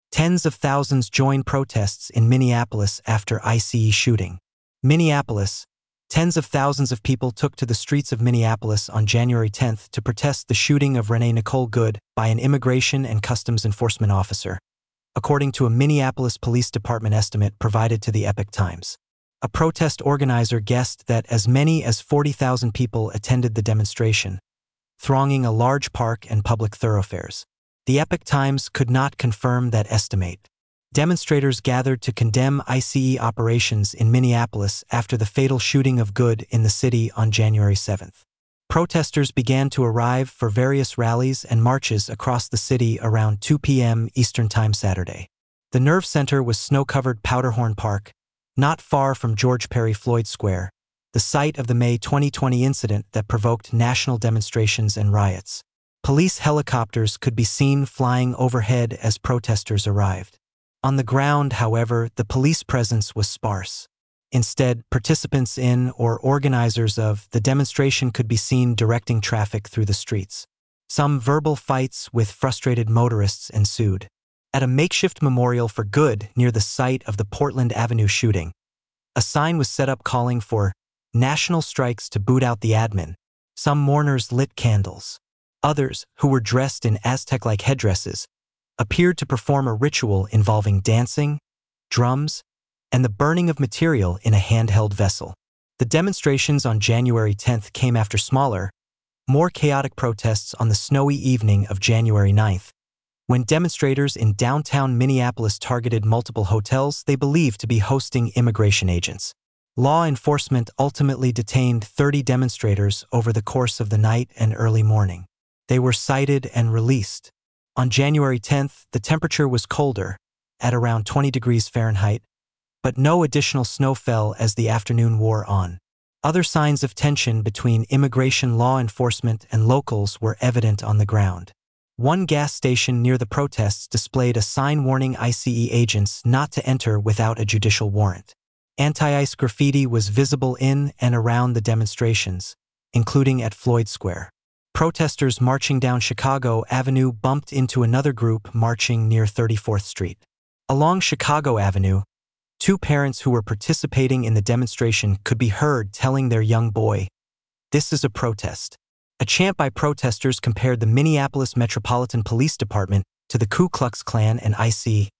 Tens of thousands join protests in Minneapolis after ICE shooting. Minneapolis. Tens of thousands of people took to the streets of Minneapolis on January 10th to protest the shooting of Renee Nicole Goode by an Immigration and Customs Enforcement officer, according to a Minneapolis Police Department estimate provided to the Epoch Times. A protest organizer guessed that as many as 40,000 people attended the demonstration, thronging a large park and public thoroughfares. The Epoch Times could not confirm that estimate. Demonstrators gathered to condemn ICE operations in Minneapolis after the fatal shooting of Goode in the city on January 7th. Protesters began to arrive for various rallies and marches across the city around 2 p.m. Eastern Time Saturday. The Nerve Center was snow-covered Powderhorn Park, not far from George Perry Floyd Square, the site of the May 2020 incident that provoked national demonstrations and riots. Police helicopters could be seen flying overhead as protesters arrived. On the ground, however, the police presence was sparse. Instead, participants in or organizers of the demonstration could be seen directing traffic through the streets. Some verbal fights with frustrated motorists ensued. At a makeshift memorial for Goode near the site of the Portland Avenue shooting, a sign was set up calling for national strikes to boot out the admin. Some mourners lit candles. Others, who were dressed in Aztec-like headdresses, appeared to perform a ritual involving dancing, drums, and the burning of material in a handheld vessel. The demonstrations on January 10th came after smaller, more chaotic protests on the snowy evening of January 9th, when demonstrators in downtown Minneapolis targeted multiple hotels they believed to be hosting immigration agents. Law enforcement ultimately detained 30 demonstrators over the course of the night and early morning. They were cited and released. On January 10th, the temperature was colder, at around 20 degrees Fahrenheit, but no additional snow fell as the afternoon wore on. Other signs of tension between immigration law enforcement and locals were evident on the ground. One gas station near the protests displayed a sign warning ICE agents not to enter without a judicial warrant. Anti-ICE graffiti was visible in and around the demonstrations, including at Floyd Square. Protesters marching down Chicago Avenue bumped into another group marching near 34th Street. Along Chicago Avenue, two parents who were participating in the demonstration could be heard telling their young boy, "This is a protest." A chant by protesters compared the Minneapolis Metropolitan Police Department to the Ku Klux Klan and ICE.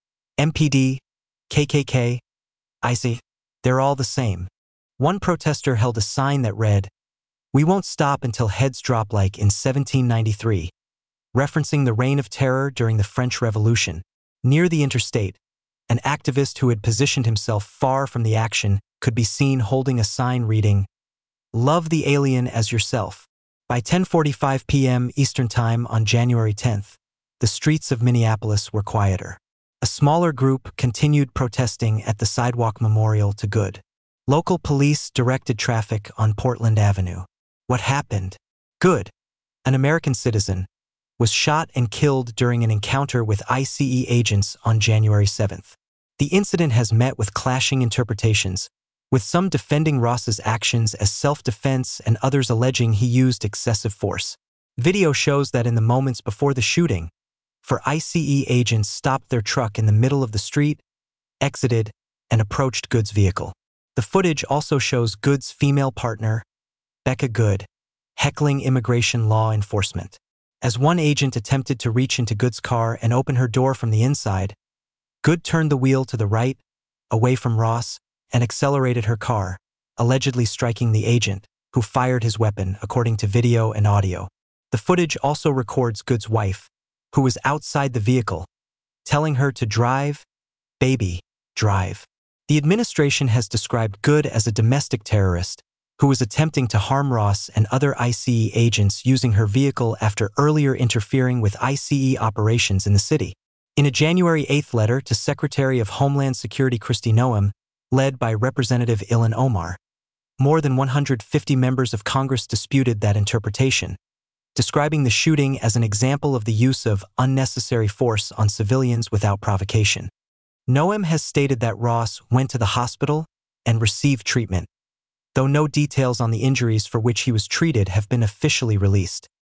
MPD, KKK, ICE, they're all the same. One protester held a sign that read, "We won't stop until heads drop like in 1793, referencing the Reign of Terror during the French Revolution. Near the interstate, an activist who had positioned himself far from the action could be seen holding a sign reading, "Love the alien as yourself." By 10:45 p.m. Eastern Time on January 10th, the streets of Minneapolis were quieter. A smaller group continued protesting at the sidewalk memorial to Goode. Local police directed traffic on Portland Avenue. What happened? Goode, an American citizen, was shot and killed during an encounter with ICE agents on January 7th. The incident has met with clashing interpretations, with some defending Ross's actions as self-defense and others alleging he used excessive force. Video shows that in the moments before the shooting, ICE agents stopped their truck in the middle of the street, exited, and approached Goode's vehicle. The footage also shows Goode's female partner, Becca Goode, heckling immigration law enforcement. As one agent attempted to reach into Goode's car and open her door from the inside, Goode turned the wheel to the right, away from Ross, and accelerated her car, allegedly striking the agent, who fired his weapon, according to video and audio. The footage also records Goode's wife, who was outside the vehicle, telling her to drive, baby, drive. The administration has described Goode as a domestic terrorist who was attempting to harm Ross and other ICE agents using her vehicle after earlier interfering with ICE operations in the city. In a January 8th letter to Secretary of Homeland Security Kristi Noem, led by Representative Ilhan Omar, more than 150 members of Congress disputed that interpretation, describing the shooting as an example of the use of unnecessary force on civilians without provocation. Noem has stated that Ross went to the hospital and received treatment, though no details on the injuries for which he was treated have been officially released.